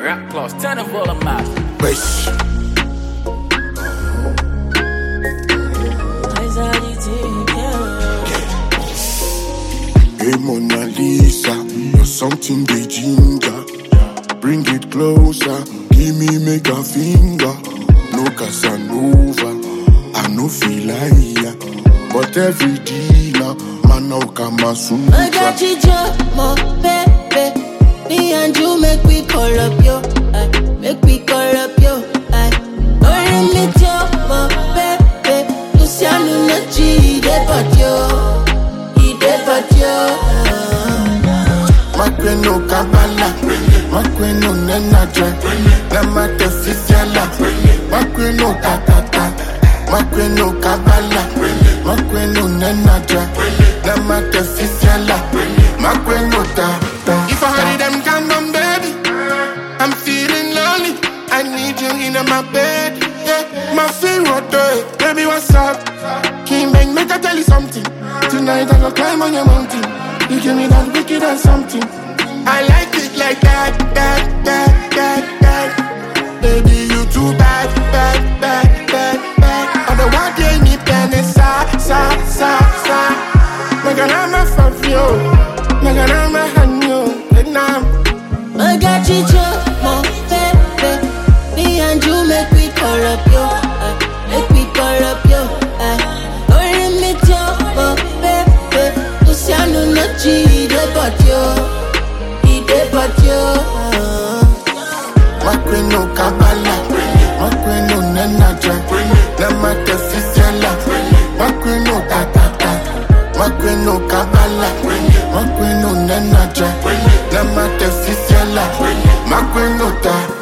Rap class, turn the volume up. Wesh. Hey Mona Lisa, you're something they ginger. Bring it closer, give me make a finger. No Casanova, I no feel like, but every dinner, man now Kama Sutra. I got you, Joe, baby. Me and you make we call up yo, make we call up yo. Don't me Joe, baby. Luciano Nachi, de patio, he de patio. Makweno kabala, makweno nenaja, namate fisiala, makweno tatata, makweno kabala, makweno nenaja, namate fisiala, makweno tata. If I had them condom, baby, I'm feeling lonely. I need you in my bed, yeah, my favorite day. Baby, what's up? King Bang, make I tell you something. Tonight I go climb on your mountain. You give me that wicked and something. I like it like that. Baby, you too bad. On the one day, me penny, sa. Nigga, I'm a fabio. Nigga, I'm a hanyo. I got you, Joe, baby. Me and you make we call up yo, make we call up yo. Don't me Joe, baby. Luciano Nachi, de patio. Makweno kabala, makweno nenaja, namate fisiala, makweno tatata, makweno kabala, makweno nenaja, namate fisiala, makweno ta.